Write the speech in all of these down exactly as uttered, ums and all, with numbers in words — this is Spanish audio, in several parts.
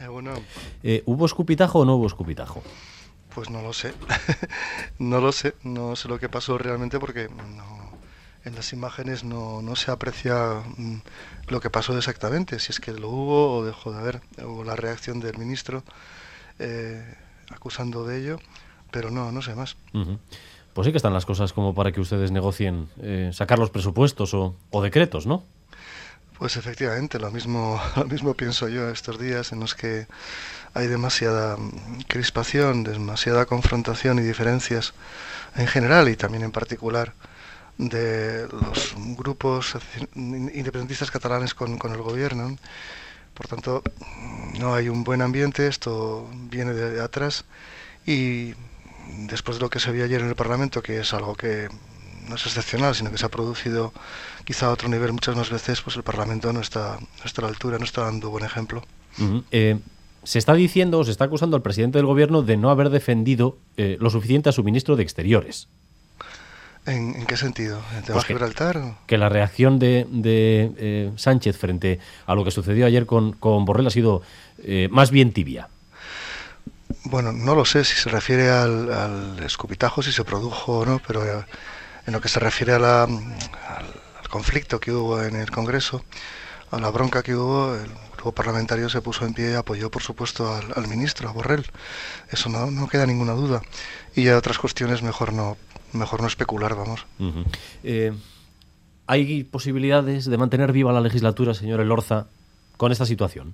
Bueno, Eh, ¿Hubo escupitajo o no hubo escupitajo? pues no lo sé. No lo sé. No sé lo que pasó realmente porque no, en las imágenes no, no se aprecia mm, lo que pasó exactamente. Si es que lo hubo o dejó de haber. Hubo la reacción del ministro eh, acusando de ello. Pero no, no sé más. Uh-huh. Pues sí que están las cosas como para que ustedes negocien eh, sacar los presupuestos o, o decretos, ¿no? Pues efectivamente, lo mismo, lo mismo pienso yo estos días en los que hay demasiada crispación, demasiada confrontación y diferencias en general y también en particular de los grupos independentistas catalanes con, con el gobierno. Por tanto, no hay un buen ambiente, esto viene de atrás y después de lo que se vio ayer en el Parlamento, que es algo que no es excepcional, sino que se ha producido quizá a otro nivel muchas más veces, pues el Parlamento no está, no está a la altura, no está dando buen ejemplo. Uh-huh. Eh, se está diciendo, o se está acusando al presidente del gobierno de no haber defendido eh, lo suficiente a su ministro de Exteriores. ¿En, en qué sentido? ¿En tema Pues que, Gibraltar? Que la reacción de, de eh, Sánchez frente a lo que sucedió ayer con, con Borrell ha sido eh, más bien tibia. Bueno, no lo sé si se refiere al, al escupitajo, si se produjo o no, pero eh, en lo que se refiere a la, al, al conflicto que hubo en el Congreso, a la bronca que hubo, el grupo parlamentario se puso en pie y apoyó, por supuesto, al, al ministro, a Borrell. Eso no, no queda ninguna duda. Y a otras cuestiones mejor no, mejor no especular, vamos. Uh-huh. Eh, ¿Hay posibilidades de mantener viva la legislatura, señor Elorza, con esta situación?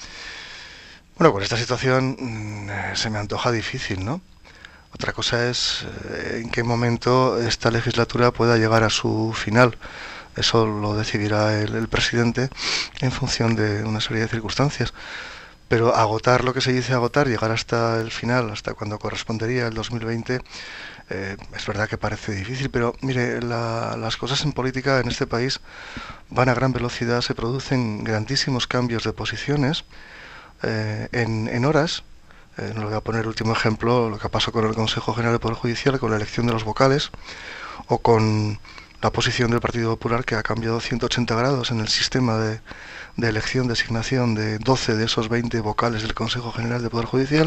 Bueno, con esta situación mmm, se me antoja difícil, ¿no? Otra cosa es eh, en qué momento esta legislatura pueda llegar a su final. Eso lo decidirá el, el presidente en función de una serie de circunstancias. Pero agotar lo que se dice agotar, llegar hasta el final, hasta cuando correspondería el dos mil veinte, eh, es verdad que parece difícil, pero mire, la, las cosas en política en este país van a gran velocidad, se producen grandísimos cambios de posiciones eh, en, en horas. Eh, no le voy a poner el último ejemplo, lo que pasó con el Consejo General del Poder Judicial, con la elección de los vocales, o con la posición del Partido Popular, que ha cambiado ciento ochenta grados en el sistema de, de elección, designación de doce de esos veinte vocales del Consejo General del Poder Judicial.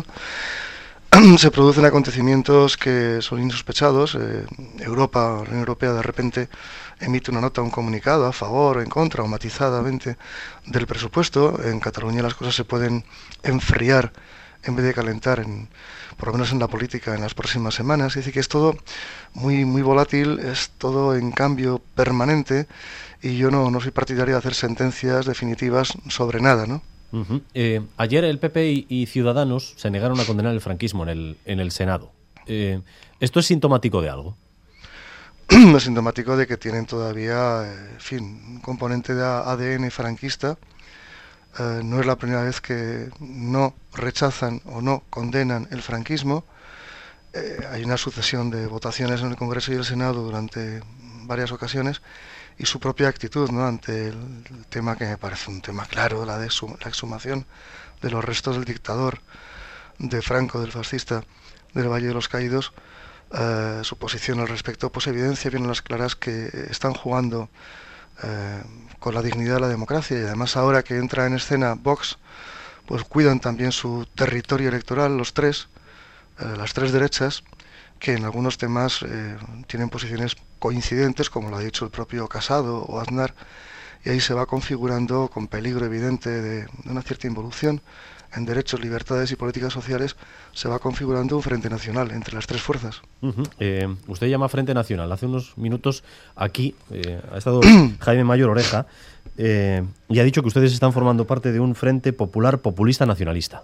Se producen acontecimientos que son insospechados. Eh, Europa, la Unión Europea, de repente emite una nota, un comunicado a favor o en contra o matizadamente del presupuesto. En Cataluña las cosas se pueden enfriar en vez de calentar, en, por lo menos en la política, en las próximas semanas. Es decir, que es todo muy muy volátil, es todo en cambio permanente, y yo no, no soy partidario de hacer sentencias definitivas sobre nada, ¿no? Uh-huh. Eh, ayer el P P y, y Ciudadanos se negaron a condenar el franquismo en el, en el Senado. Eh, ¿Esto es sintomático de algo? Es sintomático de que tienen todavía, en fin, un componente de A D N franquista. Uh, no es la primera vez que no rechazan o no condenan el franquismo. Eh, hay una sucesión de votaciones en el Congreso y el Senado durante varias ocasiones, y su propia actitud, ¿no?, ante el, el tema que me parece un tema claro, la de su, la exhumación de los restos del dictador, de Franco, del fascista, del Valle de los Caídos. Uh, su posición al respecto pues evidencia bien a las claras que están jugando Eh, con la dignidad de la democracia, y además ahora que entra en escena Vox, pues cuidan también su territorio electoral, los tres, eh, las tres derechas, que en algunos temas eh, tienen posiciones coincidentes, como lo ha dicho el propio Casado o Aznar, y ahí se va configurando, con peligro evidente de, de una cierta involución en derechos, libertades y políticas sociales, se va configurando un frente nacional entre las tres fuerzas. Uh-huh. Eh, usted llama Frente Nacional. Hace unos minutos aquí eh, ha estado Jaime Mayor Oreja eh, y ha dicho que ustedes están formando parte de un Frente Popular Populista Nacionalista.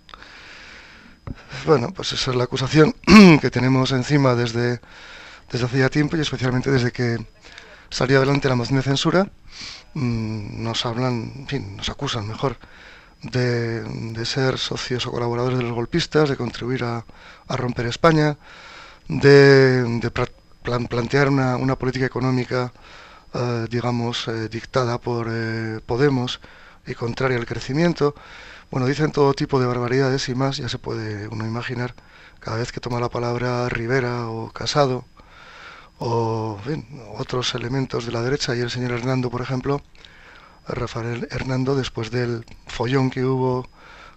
Bueno, pues esa es la acusación que tenemos encima desde, desde hace ya tiempo, y especialmente desde que salió adelante la moción de censura. Mm, nos hablan, en fin, nos acusan mejor De, de ser socios o colaboradores de los golpistas, de contribuir a, a romper España, de, de plan, plantear una, una política económica, eh, digamos, eh, dictada por eh, Podemos y contraria al crecimiento. Bueno, dicen todo tipo de barbaridades y más, ya se puede uno imaginar, cada vez que toma la palabra Rivera o Casado, o bien, otros elementos de la derecha, y el señor Hernando, por ejemplo, Rafael Hernando, después del follón que hubo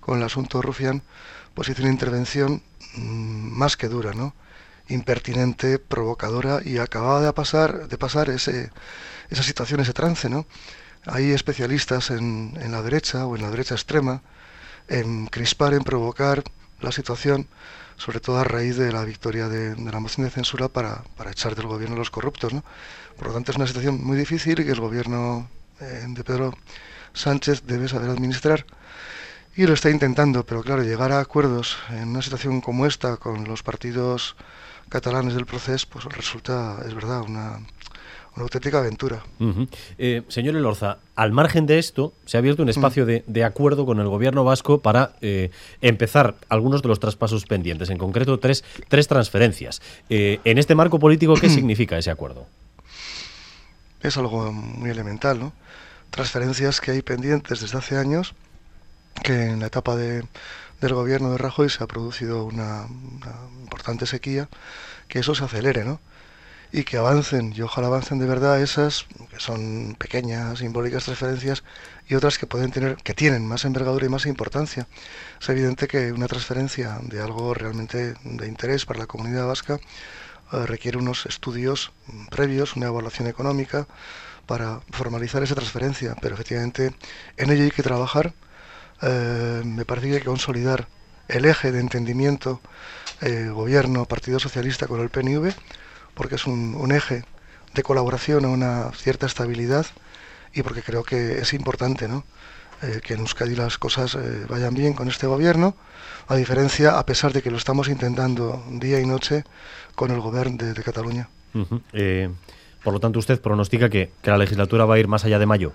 con el asunto Rufián, pues hizo una intervención mmm, más que dura, ¿no? Impertinente, provocadora, y acababa de pasar, de pasar ese, esa situación, ese trance, ¿no? Hay especialistas en, en la derecha o en la derecha extrema en crispar, en provocar la situación, sobre todo a raíz de la victoria de, de la moción de censura para, para echar del gobierno a los corruptos, ¿no? Por lo tanto, es una situación muy difícil y que el gobierno eh, de Pedro Sánchez debe saber administrar, y lo está intentando, pero claro, llegar a acuerdos en una situación como esta con los partidos catalanes del procés, pues resulta, es verdad, una, una auténtica aventura. Uh-huh. eh, señor Elorza, al margen de esto, se ha abierto un espacio uh-huh. de, de acuerdo con el gobierno vasco para eh, empezar algunos de los traspasos pendientes, en concreto tres, tres transferencias. Eh, en este marco político, ¿qué significa ese acuerdo? Es algo muy elemental, ¿no? Transferencias que hay pendientes desde hace años, que en la etapa de, del gobierno de Rajoy se ha producido una, una importante sequía, que eso se acelere, ¿no? Y que avancen, y ojalá avancen de verdad esas, que son pequeñas, simbólicas transferencias, y otras que pueden tener, que tienen más envergadura y más importancia. Es evidente que una transferencia de algo realmente de interés para la comunidad vasca eh, requiere unos estudios previos, una evaluación económica, para formalizar esa transferencia, pero efectivamente en ello hay que trabajar. Eh, me parece que hay que consolidar el eje de entendimiento eh, gobierno, Partido Socialista con el P N V, porque es un, un eje de colaboración a una cierta estabilidad, y porque creo que es importante, ¿no? Eh, que en Euskadi las cosas eh, vayan bien con este gobierno, a diferencia, a pesar de que lo estamos intentando día y noche, con el gobierno de, de Cataluña. Uh-huh. eh, por lo tanto, usted pronostica que, que la legislatura va a ir más allá de mayo.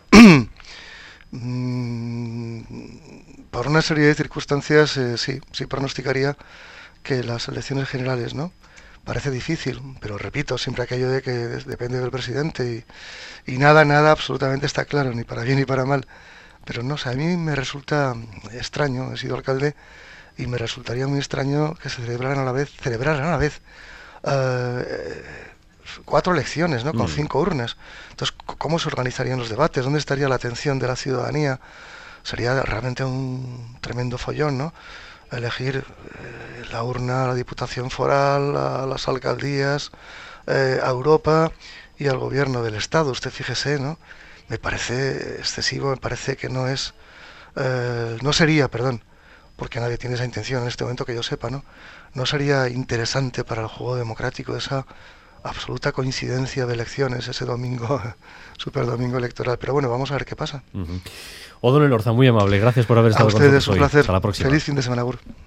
Mm, por una serie de circunstancias, eh, sí, sí pronosticaría que las elecciones generales, ¿no? Parece difícil, pero repito, siempre aquello de que depende del presidente, y, y nada, nada absolutamente está claro, ni para bien ni para mal. Pero no sé, a mí me resulta extraño, he sido alcalde, y me resultaría muy extraño que se celebraran a la vez, celebraran a la vez uh, cuatro elecciones, ¿no? Con mm. cinco urnas. Entonces, ¿cómo se organizarían los debates? ¿Dónde estaría la atención de la ciudadanía? Sería realmente un tremendo follón, ¿no? Elegir eh, la urna a la Diputación Foral, a las alcaldías, eh, a Europa y al gobierno del Estado. Usted fíjese, ¿no? Me parece excesivo, me parece que no es, eh, no sería, perdón, porque nadie tiene esa intención en este momento que yo sepa, ¿no? No sería interesante para el juego democrático esa absoluta coincidencia de elecciones ese domingo, super domingo electoral. Pero bueno, vamos a ver qué pasa. Uh-huh. Odón Elorza, muy amable, gracias por haber estado a con nosotros ustedes, un hoy. placer. Hasta la próxima. Feliz fin de semana, Agur.